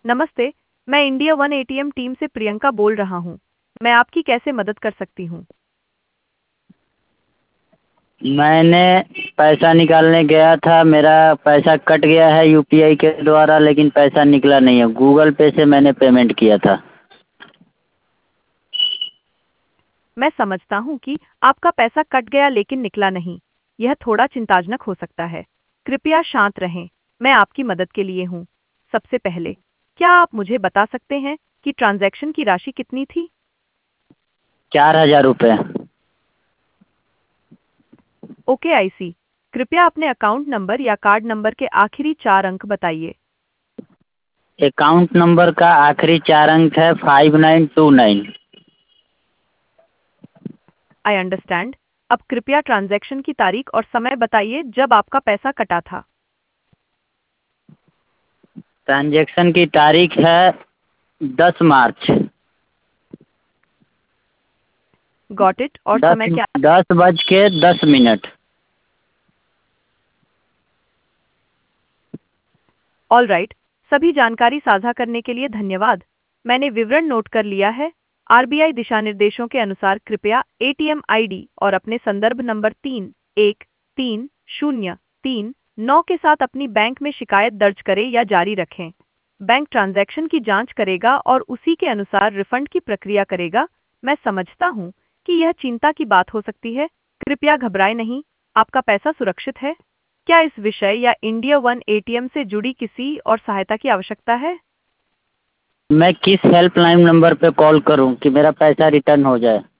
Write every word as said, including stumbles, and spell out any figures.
नमस्ते। मैं India one ATM team से प्रियंका बोल रहा हूँ। मैं आपकी कैसे मदद कर सकती हूँ? मैंने पैसा निकालने गया था, मेरा पैसा कट गया है यूपीआई के द्वारा, लेकिन पैसा निकला नहीं है। गूगल पे से मैंने पेमेंट किया था। मैं समझता हूँ कि आपका पैसा कट गया लेकिन निकला नहीं। यह थोड़ा चिंताजनक हो सकता है। कृपया शांत रहें। मैं आपकी मदद के लिए हूँ। सबसे पहले, क्या आप मुझे बता सकते हैं कि ट्रांजैक्शन की राशि कितनी थी? चार हजार रुपये। Okay, I see. कृपया अपने अकाउंट नंबर या कार्ड नंबर के आखिरी चार अंक बताइए। अकाउंट नंबर का आखिरी चार अंक है five nine two nine. I understand. अब कृपया ट्रांजैक्शन की तारीख और समय बताइए जब आपका पैसा कटा था। ट्रांजैक्शन की तारीख है दस मार्च। Got it. और दस समय क्या? दस बज के दस मिनट। All right. सभी जानकारी साझा करने के लिए धन्यवाद। मैंने विवरण नोट कर लिया है। आरबीआई दिशा निर्देशों के अनुसार कृपया एटीएम आईडी और अपने संदर्भ नंबर तीन एक तीन शून्य तीन नौ के साथ अपनी बैंक में शिकायत दर्ज करें या जारी रखें। बैंक ट्रांजैक्शन की जांच करेगा और उसी के अनुसार रिफंड की प्रक्रिया करेगा। मैं समझता हूँ कि यह चिंता की बात हो सकती है। कृपया घबराएं नहीं। आपका पैसा सुरक्षित है। क्या इस विषय या इंडिया वन एटीएम से जुड़ी किसी और सहायता की आवश्यकता है? मैं किस हेल्पलाइन नंबर पे कॉल करूं कि मेरा पैसा रिटर्न हो जाए?